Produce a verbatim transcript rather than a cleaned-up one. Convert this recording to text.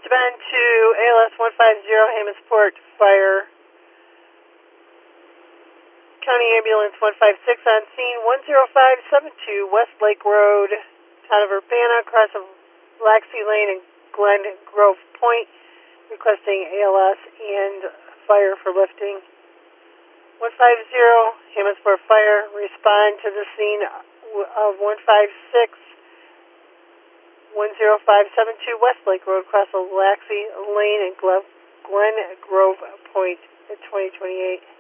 Ben to A L S one five zero, Hammondsport Fire. County Ambulance one five six on scene, one zero five seven two West Lake Road, town of Urbana, across of Laxey Lane and Glen Grove Point, requesting A L S and fire for lifting. one five zero, Hammondsport Fire, respond to the scene of one five six, one zero five seven two West Lake Road, across of Laxey Lane and Glen Grove Point at twenty twenty-eight.